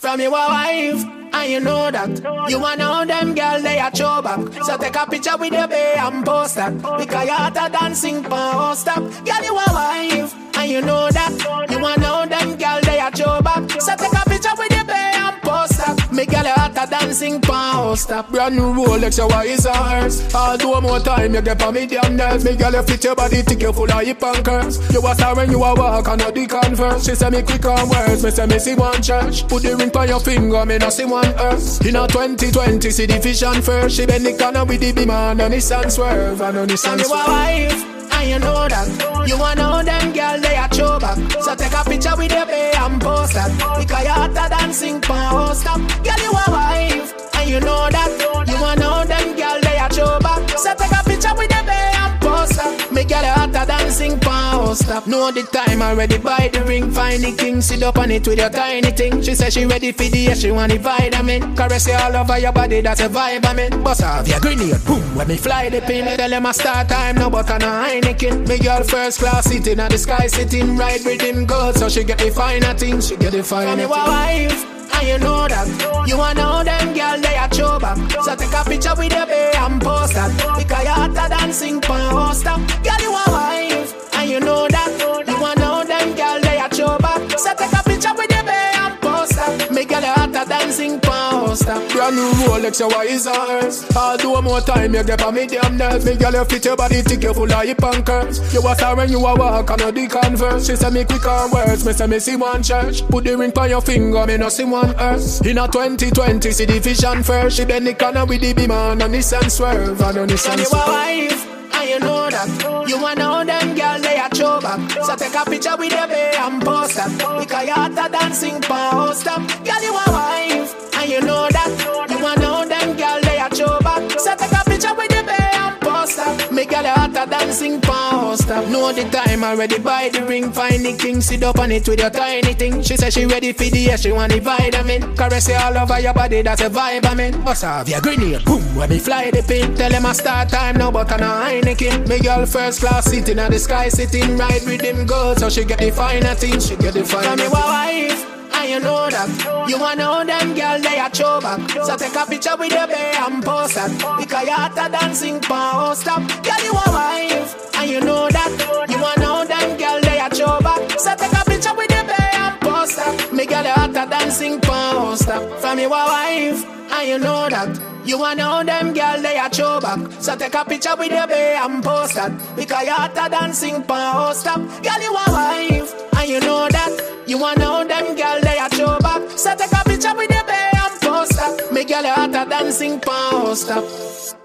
from your wife. And you know that you want all them girl they a show back. So take a picture with your bae and post that. Because you out a dancing pan stop. Girl you a wife. And you know that you want all them girl they a show back. So take a picture with your bae and post that. Me girl you out a dancing pan stop. Brand new Rolex your wife is hers. I'll do more time you get on me damn nerves. Me girl you fit your body thick you full of hip and curves. You a star when you a walk and not the converse. She say me quick on words. Me say me see one church. Put the ring on your finger me no see one earth. In a 2020, see the vision first. She bend the corner with the beam and on the sun swerve. And on the sun swerve. And you a wife, and you know that. You want all them girl, they a show back. So take a picture with your bae and post that. Because you out a dancing pan stop. Girl, you a wife, and you know that. You want all them girl, they a show back. So take a picture with your bae and post that. Me girl, you out a dancing pan stop. Know the time already, buy the ring. Find the king, sit up on it with your tiny thing. She say she ready for the she want the vitamin. Caress you all over your body, that's a vibe I mean. Bust off your grenade, boom, when me fly the pin. Tell them I start time, no butter, no Heineken. Me girl first class sitting at the sky, sitting right with him good. So she get the finer things, she get the finer things. And you a wife, and you know that. You want all them girl, they a show back. So take a picture with your bae and post that. Because you out a dancing pan stop. Girl, you a wife, and you know that. You want all them girl, they a show back. So take a picture with your bae and post that. Me girl, you out a dancing pan stop. Brand new Rolex, your wife is hers. I'll do more time, you get on me damn nerves. Me girl, you fit your body thick, you full of hip and curves. You a star when you a walk and not the converse. She say me quick on words, me say me see one church. Put the ring on your finger, me no see one earth. In a 2020, see the vision first. She bend the corner with the beam and on the sun swerve. And on the sun swerve. And you a wife, and you know that. You want all them girl, they a show back. So take a picture with your bae and post that. Because you out a dancing pan stop. Girl, you a wife, and you know that. You want all them girl, they a show back. So take a picture with your bae and post that. Me girl, you out a dancing pan stop. Know the time already, buy the ring. Find the king, sit up on it with your tiny thing. She say she ready for the she want the vitamin. Caress you all over your body, that's a vibe I mean. Bust off your grenade, boom, when me fly the pin. Tell them I start time, no butter, no Heineken. Me girl first class sitting at the sky, sitting right with him good. So she get the finer things, she get the finer things. And you a wife, and you know that. You want all them girl, they a show back. So take a picture with your bae and post that. Because you out a dancing pan stop. Girl, you a wife, and you know that. You want all them girl, they a show back. So take a picture with your bae and post that. Me girl, you out a dancing pan stop. From your wife, and you know that. You want all them girl, they a show back. So take a picture with your bae and post that. Because you out a dancing pan stop. Girl, you a wife, and you know that. You want all them girl, they a show back. So take a picture with your bae and post that. Me girl, you out a dancing pan stop.